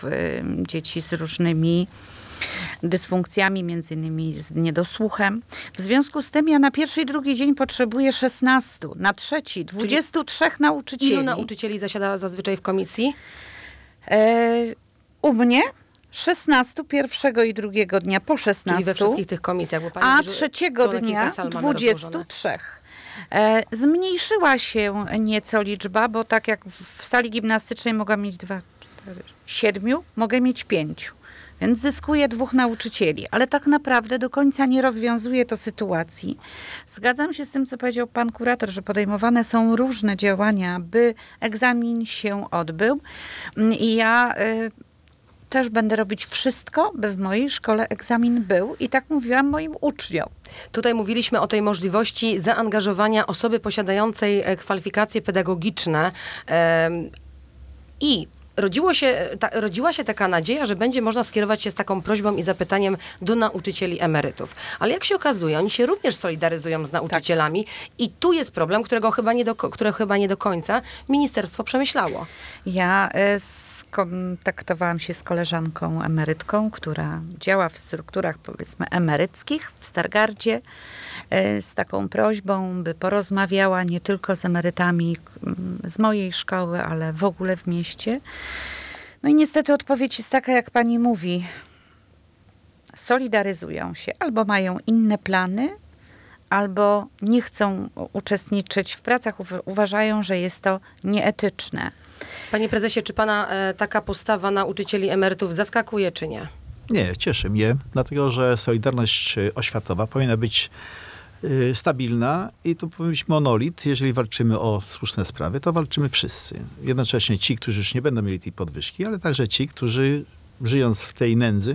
dzieci z różnymi dysfunkcjami, między innymi z niedosłuchem. W związku z tym ja na pierwszy i drugi dzień potrzebuję 16, na trzeci 23 nauczycieli. Ilu nauczycieli zasiada zazwyczaj w komisji? U mnie 16 pierwszego i drugiego dnia po 16. Czyli we wszystkich tych komisjach. Bo pani a mówi, że trzeciego to na kilka dnia sal mamy 23. Zmniejszyła się nieco liczba, bo tak jak w sali gimnastycznej mogłam mieć 2, 4, 7, mogę mieć 5. Więc zyskuję 2 nauczycieli, ale tak naprawdę do końca nie rozwiązuje to sytuacji. Zgadzam się z tym, co powiedział pan kurator, że podejmowane są różne działania, by egzamin się odbył. I ja też będę robić wszystko, by w mojej szkole egzamin był. I tak mówiłam moim uczniom. Tutaj mówiliśmy o tej możliwości zaangażowania osoby posiadającej kwalifikacje pedagogiczne i rodziła się taka nadzieja, że będzie można skierować się z taką prośbą i zapytaniem do nauczycieli emerytów. Ale jak się okazuje, oni się również solidaryzują z nauczycielami i tu jest problem, którego chyba nie do końca ministerstwo przemyślało. Ja skontaktowałam się z koleżanką emerytką, która działa w strukturach, powiedzmy, emeryckich w Stargardzie, z taką prośbą, by porozmawiała nie tylko z emerytami z mojej szkoły, ale w ogóle w mieście. No i niestety odpowiedź jest taka, jak pani mówi. Solidaryzują się, albo mają inne plany, albo nie chcą uczestniczyć w pracach, uważają, że jest to nieetyczne. Panie prezesie, czy pana taka postawa nauczycieli emerytów zaskakuje, czy nie? Nie, cieszy mnie, dlatego że solidarność oświatowa powinna być stabilna i to powinien być monolit. Jeżeli walczymy o słuszne sprawy, to walczymy wszyscy. Jednocześnie ci, którzy już nie będą mieli tej podwyżki, ale także ci, którzy żyjąc w tej nędzy,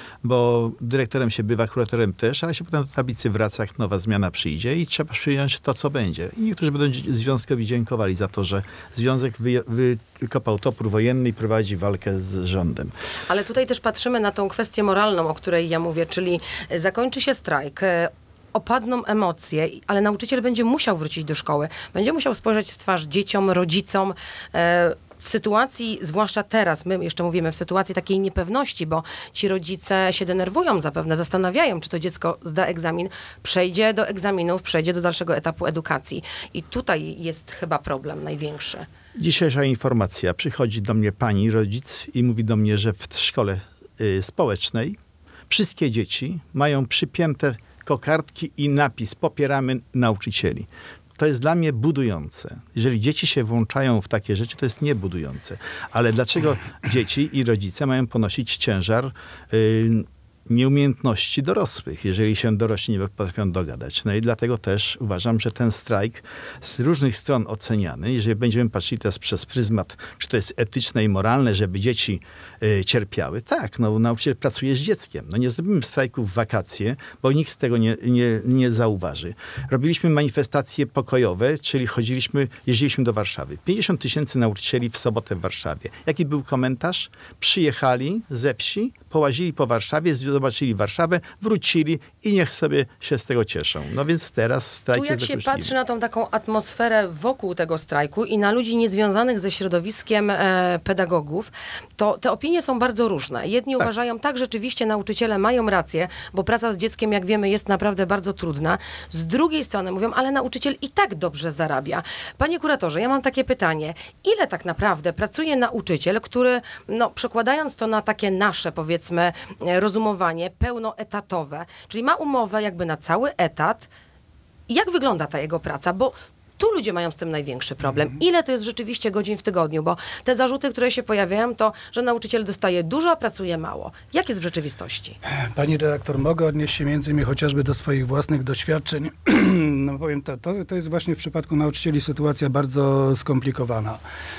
bo dyrektorem się bywa, kuratorem też, ale się potem do tablicy wraca, jak nowa zmiana przyjdzie i trzeba przyjąć to, co będzie. I niektórzy będą związkowi dziękowali za to, że związek wykopał topór wojenny i prowadzi walkę z rządem. Ale tutaj też patrzymy na tą kwestię moralną, o której ja mówię, czyli zakończy się strajk, opadną emocje, ale nauczyciel będzie musiał wrócić do szkoły. Będzie musiał spojrzeć w twarz dzieciom, rodzicom. W sytuacji, zwłaszcza teraz, my jeszcze mówimy w sytuacji takiej niepewności, bo ci rodzice się denerwują zapewne, zastanawiają, czy to dziecko zda egzamin, przejdzie do egzaminów, przejdzie do dalszego etapu edukacji. I tutaj jest chyba problem największy. Dzisiejsza informacja. Przychodzi do mnie pani, rodzic i mówi do mnie, że w szkole społecznej wszystkie dzieci mają przypięte kokardki i napis "Popieramy nauczycieli". To jest dla mnie budujące. Jeżeli dzieci się włączają w takie rzeczy, to jest niebudujące. Ale dlaczego dzieci i rodzice mają ponosić ciężar nieumiejętności dorosłych, jeżeli się dorośli nie potrafią dogadać? No i dlatego też uważam, że ten strajk z różnych stron oceniany, jeżeli będziemy patrzyli teraz przez pryzmat, czy to jest etyczne i moralne, żeby dzieci cierpiały. Tak, no nauczyciel pracuje z dzieckiem. No nie zrobimy strajku w wakacje, bo nikt z tego nie zauważy. Robiliśmy manifestacje pokojowe, czyli jeździliśmy do Warszawy. 50 000 nauczycieli w sobotę w Warszawie. Jaki był komentarz? Przyjechali ze wsi, połazili po Warszawie, zobaczyli Warszawę, wrócili i niech sobie się z tego cieszą. No więc teraz strajk jest Tu jak się patrzy na tą taką atmosferę wokół tego strajku i na ludzi niezwiązanych ze środowiskiem pedagogów, to te opinie są bardzo różne. Jedni uważają, tak, rzeczywiście nauczyciele mają rację, bo praca z dzieckiem, jak wiemy, jest naprawdę bardzo trudna. Z drugiej strony mówią, ale nauczyciel i tak dobrze zarabia. Panie kuratorze, ja mam takie pytanie. Ile tak naprawdę pracuje nauczyciel, który, no przekładając to na takie nasze, powiedzmy, rozumowanie pełnoetatowe, czyli ma umowę jakby na cały etat. Jak wygląda ta jego praca? Bo tu ludzie mają z tym największy problem. Ile to jest rzeczywiście godzin w tygodniu? Bo te zarzuty, które się pojawiają, to, że nauczyciel dostaje dużo, a pracuje mało. Jak jest w rzeczywistości? Pani redaktor, mogę odnieść się między innymi chociażby do swoich własnych doświadczeń. No powiem to jest właśnie w przypadku nauczycieli sytuacja bardzo skomplikowana.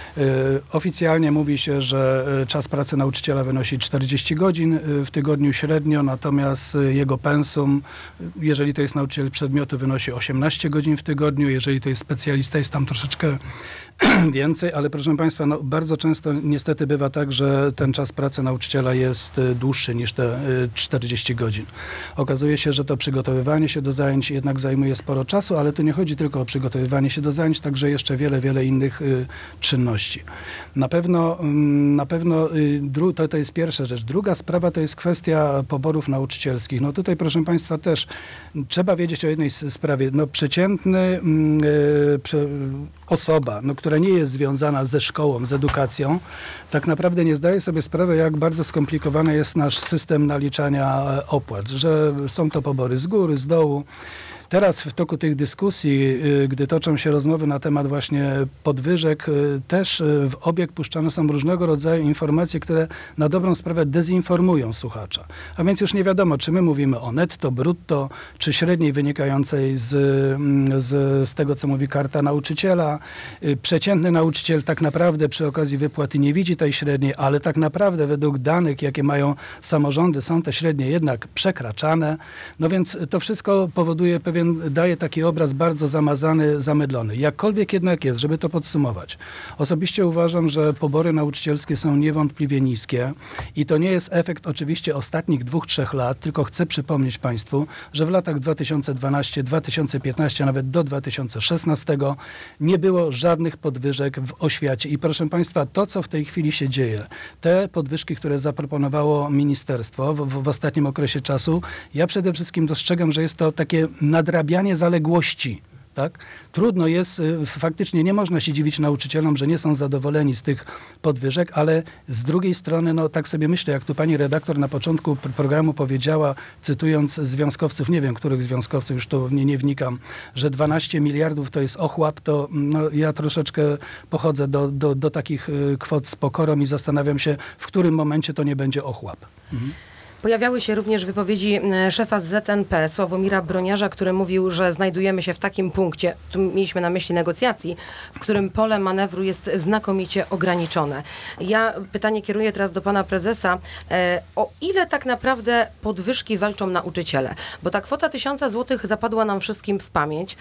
Oficjalnie mówi się, że czas pracy nauczyciela wynosi 40 godzin w tygodniu średnio, natomiast jego pensum, jeżeli to jest nauczyciel przedmiotu, wynosi 18 godzin w tygodniu, jeżeli to jest specjalista, jest tam troszeczkę więcej, ale proszę Państwa, no, bardzo często niestety bywa tak, że ten czas pracy nauczyciela jest dłuższy niż te 40 godzin. Okazuje się, że to przygotowywanie się do zajęć jednak zajmuje sporo czasu, ale tu nie chodzi tylko o przygotowywanie się do zajęć, także jeszcze wiele innych czynności. Na pewno to jest pierwsza rzecz. Druga sprawa to jest kwestia poborów nauczycielskich. No tutaj, proszę Państwa, też trzeba wiedzieć o jednej sprawie. No przeciętny osoba, no, która nie jest związana ze szkołą, z edukacją, tak naprawdę nie zdaje sobie sprawy, jak bardzo skomplikowany jest nasz system naliczania opłat, że są to pobory z góry, z dołu. Teraz w toku tych dyskusji, gdy toczą się rozmowy na temat właśnie podwyżek, też w obieg puszczane są różnego rodzaju informacje, które na dobrą sprawę dezinformują słuchacza. A więc już nie wiadomo, czy my mówimy o netto, brutto, czy średniej wynikającej z tego, co mówi karta nauczyciela. Przeciętny nauczyciel tak naprawdę przy okazji wypłaty nie widzi tej średniej, ale tak naprawdę według danych, jakie mają samorządy, są te średnie jednak przekraczane. No więc to wszystko powoduje daje taki obraz bardzo zamazany, zamydlony. Jakkolwiek jednak jest, żeby to podsumować. Osobiście uważam, że pobory nauczycielskie są niewątpliwie niskie i to nie jest efekt oczywiście ostatnich 2-3 lat, tylko chcę przypomnieć Państwu, że w latach 2012, 2015, nawet do 2016 nie było żadnych podwyżek w oświacie. I proszę Państwa, to co w tej chwili się dzieje, te podwyżki, które zaproponowało ministerstwo w ostatnim okresie czasu, ja przede wszystkim dostrzegam, że jest to takie nadrabianie zaległości. Tak? Trudno jest, faktycznie nie można się dziwić nauczycielom, że nie są zadowoleni z tych podwyżek, ale z drugiej strony, no tak sobie myślę, jak tu pani redaktor na początku programu powiedziała, cytując związkowców, nie wiem, których związkowców, już tu nie wnikam, że 12 miliardów to jest ochłap, to no, ja troszeczkę pochodzę do takich kwot z pokorą i zastanawiam się, w którym momencie to nie będzie ochłap. Pojawiały się również wypowiedzi szefa ZNP, Sławomira Broniarza, który mówił, że znajdujemy się w takim punkcie, tu mieliśmy na myśli negocjacji, w którym pole manewru jest znakomicie ograniczone. Ja pytanie kieruję teraz do pana prezesa. O ile tak naprawdę podwyżki walczą nauczyciele? Bo ta kwota 1000 zł zapadła nam wszystkim w pamięć.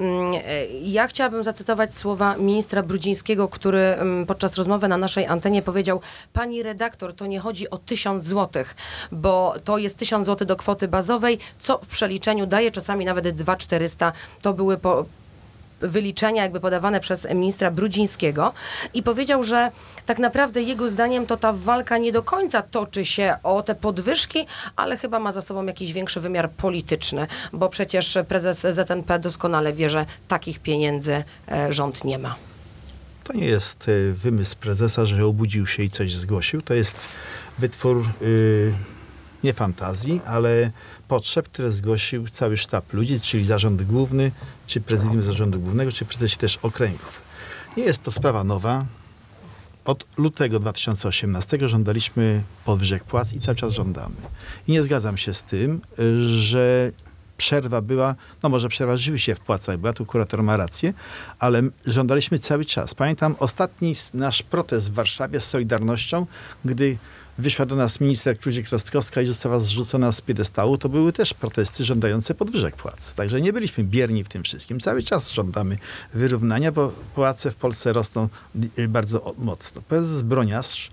Ja chciałabym zacytować słowa ministra Brudzińskiego, który podczas rozmowy na naszej antenie powiedział: pani redaktor, to nie chodzi o 1000 zł, bo to jest 1000 zł do kwoty bazowej, co w przeliczeniu daje czasami nawet 2400. To były wyliczenia jakby podawane przez ministra Brudzińskiego i powiedział, że tak naprawdę jego zdaniem to ta walka nie do końca toczy się o te podwyżki, ale chyba ma za sobą jakiś większy wymiar polityczny, bo przecież prezes ZNP doskonale wie, że takich pieniędzy rząd nie ma. To nie jest wymysł prezesa, że obudził się i coś zgłosił. To jest wytwór nie fantazji, ale potrzeb, które zgłosił cały sztab ludzi, czyli zarząd główny, czy prezydium zarządu głównego, czy prezesi też okręgów. Nie jest to sprawa nowa. Od lutego 2018 żądaliśmy podwyżek płac i cały czas żądamy. I nie zgadzam się z tym, że przerwa była, no może przerwa rzeczywiście w płacach była, tu kurator ma rację, ale żądaliśmy cały czas. Pamiętam ostatni nasz protest w Warszawie z Solidarnością, gdy wyszła do nas minister Kluzik-Rostkowska i została zrzucona z piedestału, to były też protesty żądające podwyżek płac. Także nie byliśmy bierni w tym wszystkim. Cały czas żądamy wyrównania, bo płace w Polsce rosną bardzo mocno. Prezes Broniarz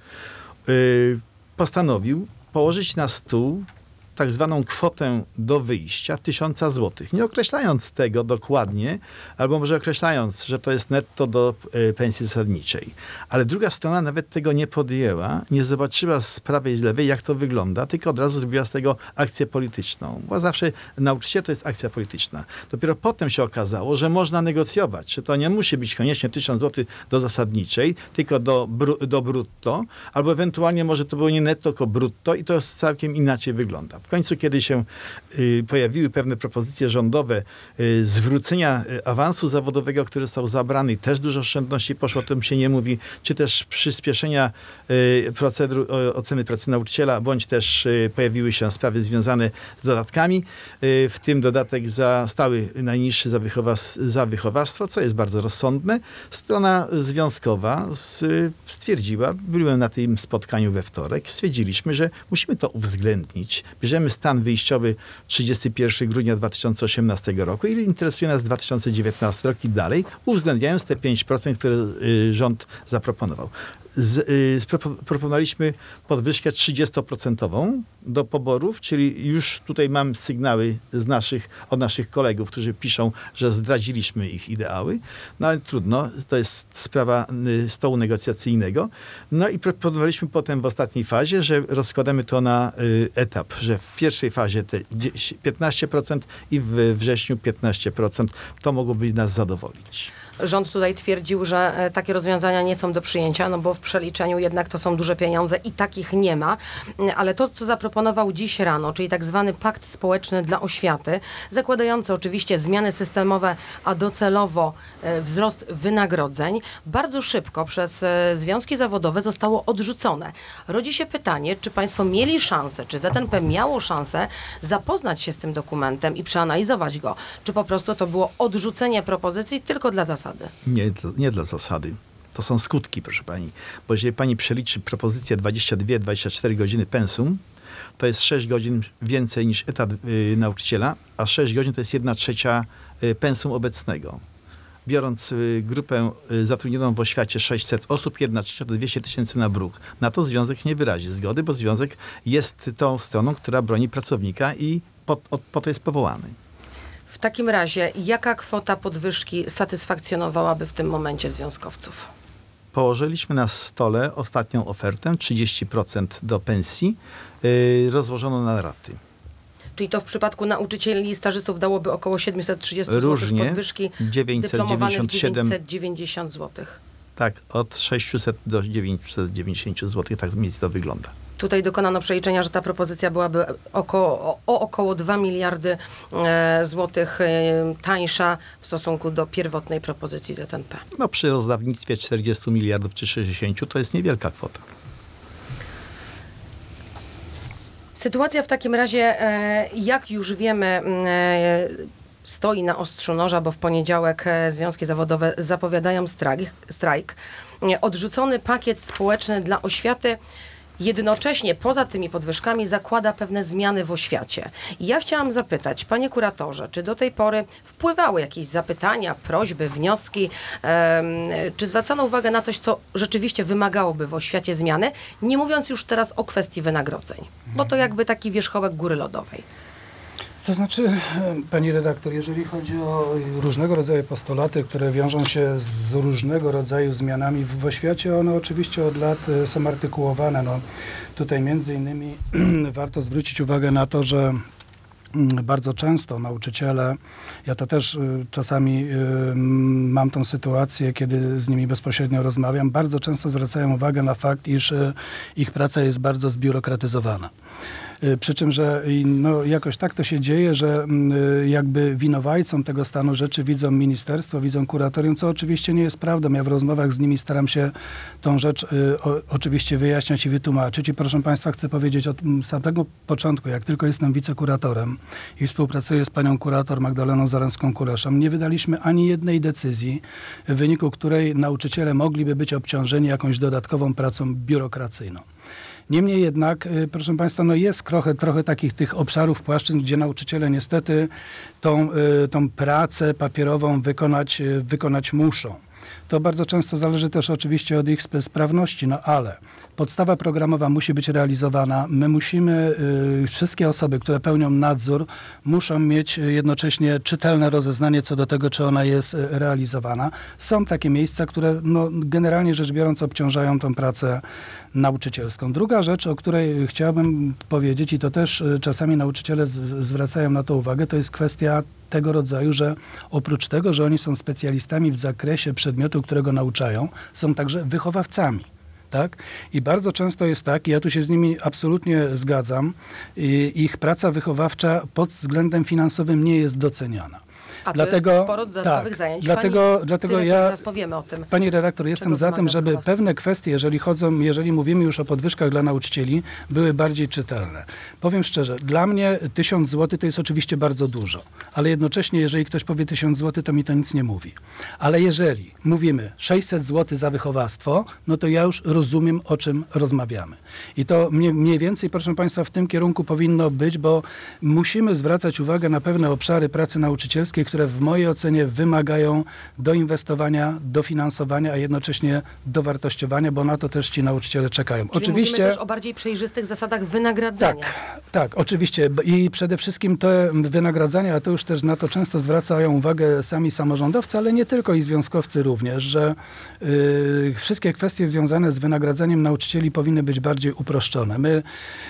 postanowił położyć na stół tak zwaną kwotę do wyjścia 1000 zł. Nie określając tego dokładnie, albo może określając, że to jest netto do pensji zasadniczej. Ale druga strona nawet tego nie podjęła, nie zobaczyła z prawej i z lewej, jak to wygląda, tylko od razu zrobiła z tego akcję polityczną. Bo zawsze nauczyciel to jest akcja polityczna. Dopiero potem się okazało, że można negocjować, że to nie musi być koniecznie 1000 zł do zasadniczej, tylko do brutto, albo ewentualnie może to było nie netto, tylko brutto i to całkiem inaczej wygląda. W końcu, kiedy się pojawiły pewne propozycje rządowe zwrócenia awansu zawodowego, który został zabrany, też dużo oszczędności poszło, o tym się nie mówi, czy też przyspieszenia procedur oceny pracy nauczyciela, bądź też pojawiły się sprawy związane z dodatkami, w tym dodatek za stały najniższy za wychowawstwo, co jest bardzo rozsądne. Strona związkowa stwierdziła, byłem na tym spotkaniu we wtorek, stwierdziliśmy, że musimy to uwzględnić. Bierzemy bierzemy stan wyjściowy 31 grudnia 2018 roku i interesuje nas 2019 rok i dalej, uwzględniając te 5%, które rząd zaproponował. Proponowaliśmy podwyżkę 30% do poborów, czyli już tutaj mam sygnały od naszych kolegów, którzy piszą, że zdradziliśmy ich ideały. No ale trudno, to jest sprawa stołu negocjacyjnego. No i proponowaliśmy potem w ostatniej fazie, że rozkładamy to na etap, że w pierwszej fazie te 15% i w wrześniu 15%. To mogłoby nas zadowolić. Rząd tutaj twierdził, że takie rozwiązania nie są do przyjęcia, no bo w przeliczeniu jednak to są duże pieniądze i takich nie ma. Ale to, co zaproponował dziś rano, czyli tak zwany pakt społeczny dla oświaty, zakładający oczywiście zmiany systemowe, a docelowo wzrost wynagrodzeń, bardzo szybko przez związki zawodowe zostało odrzucone. Rodzi się pytanie, czy państwo mieli szansę, czy ZNP miało szansę zapoznać się z tym dokumentem i przeanalizować go, czy po prostu to było odrzucenie propozycji tylko dla zasady? Nie dla zasady. To są skutki, proszę pani. Bo jeżeli pani przeliczy propozycję 22-24 godziny pensum, to jest 6 godzin więcej niż etat nauczyciela, a 6 godzin to jest 1/3 pensum obecnego. Biorąc grupę zatrudnioną w oświacie 600 osób, 1/3 to 200 000 na bruk. Na to związek nie wyrazi zgody, bo związek jest tą stroną, która broni pracownika i po to jest powołany. W takim razie, jaka kwota podwyżki satysfakcjonowałaby w tym momencie związkowców? Położyliśmy na stole ostatnią ofertę, 30% do pensji, rozłożono na raty. Czyli to w przypadku nauczycieli i stażystów dałoby około 730 zł Różnie, podwyżki, 997, dyplomowanych 990 zł. Tak, od 600 do 990 zł, tak mniej więcej to wygląda. Tutaj dokonano przeliczenia, że ta propozycja byłaby około 2 miliardy złotych tańsza w stosunku do pierwotnej propozycji ZNP. No przy rozdawnictwie 40 miliardów czy 60 to jest niewielka kwota. Sytuacja w takim razie, jak już wiemy, stoi na ostrzu noża, bo w poniedziałek związki zawodowe zapowiadają strajk. Odrzucony pakiet społeczny dla oświaty jednocześnie poza tymi podwyżkami zakłada pewne zmiany w oświacie. I ja chciałam zapytać, panie kuratorze, czy do tej pory wpływały jakieś zapytania, prośby, wnioski, czy zwracano uwagę na coś, co rzeczywiście wymagałoby w oświacie zmiany, nie mówiąc już teraz o kwestii wynagrodzeń, bo to jakby taki wierzchołek góry lodowej. To znaczy, pani redaktor, jeżeli chodzi o różnego rodzaju postulaty, które wiążą się z różnego rodzaju zmianami w oświacie, one oczywiście od lat są artykułowane. No, tutaj między innymi warto zwrócić uwagę na to, że bardzo często nauczyciele, ja to też czasami mam tą sytuację, kiedy z nimi bezpośrednio rozmawiam, bardzo często zwracają uwagę na fakt, iż ich praca jest bardzo zbiurokratyzowana. Przy czym, że no, jakoś tak to się dzieje, że jakby winowajcą tego stanu rzeczy widzą ministerstwo, widzą kuratorium, co oczywiście nie jest prawdą. Ja w rozmowach z nimi staram się tą rzecz oczywiście wyjaśniać i wytłumaczyć. I proszę państwa, chcę powiedzieć od samego początku, jak tylko jestem wicekuratorem i współpracuję z panią kurator Magdaleną Zaręcką-Kuleszą, nie wydaliśmy ani jednej decyzji, w wyniku której nauczyciele mogliby być obciążeni jakąś dodatkową pracą biurokracyjną. Niemniej jednak, proszę państwa, no jest trochę takich tych obszarów, płaszczyzn, gdzie nauczyciele niestety tą pracę papierową wykonać muszą. To bardzo często zależy też oczywiście od ich sprawności, no ale podstawa programowa musi być realizowana. My musimy, wszystkie osoby, które pełnią nadzór, muszą mieć jednocześnie czytelne rozeznanie co do tego, czy ona jest realizowana. Są takie miejsca, które no, generalnie rzecz biorąc obciążają tą pracę nauczycielską. Druga rzecz, o której chciałbym powiedzieć i to też czasami nauczyciele zwracają na to uwagę, to jest kwestia tego rodzaju, że oprócz tego, że oni są specjalistami w zakresie przedmiotu, którego nauczają, są także wychowawcami. Tak? I bardzo często jest tak, i ja tu się z nimi absolutnie zgadzam, ich praca wychowawcza pod względem finansowym nie jest doceniana. A to Dlatego, jest sporo dodatkowych tak, zajęć. dlatego dyrektor, ja, zaraz powiemy o tym. pani redaktor, jestem czego za tym, wymaga żeby was. pewne kwestie, jeżeli mówimy już o podwyżkach dla nauczycieli, były bardziej czytelne. Powiem szczerze, dla mnie 1000 zł to jest oczywiście bardzo dużo, ale jednocześnie, jeżeli ktoś powie 1000 zł, to mi to nic nie mówi. Ale jeżeli mówimy 600 zł za wychowawstwo, no to ja już rozumiem, o czym rozmawiamy. I to mniej więcej, proszę państwa, w tym kierunku powinno być, bo musimy zwracać uwagę na pewne obszary pracy nauczycielskiej, które w mojej ocenie wymagają doinwestowania, dofinansowania, a jednocześnie dowartościowania, bo na to też ci nauczyciele czekają. Czyli Oczywiście mówimy też o bardziej przejrzystych zasadach wynagradzania. tak, oczywiście. I przede wszystkim te wynagradzania, a to już też na to często zwracają uwagę sami samorządowcy, ale nie tylko i związkowcy również, że wszystkie kwestie związane z wynagradzaniem nauczycieli powinny być bardziej uproszczone. My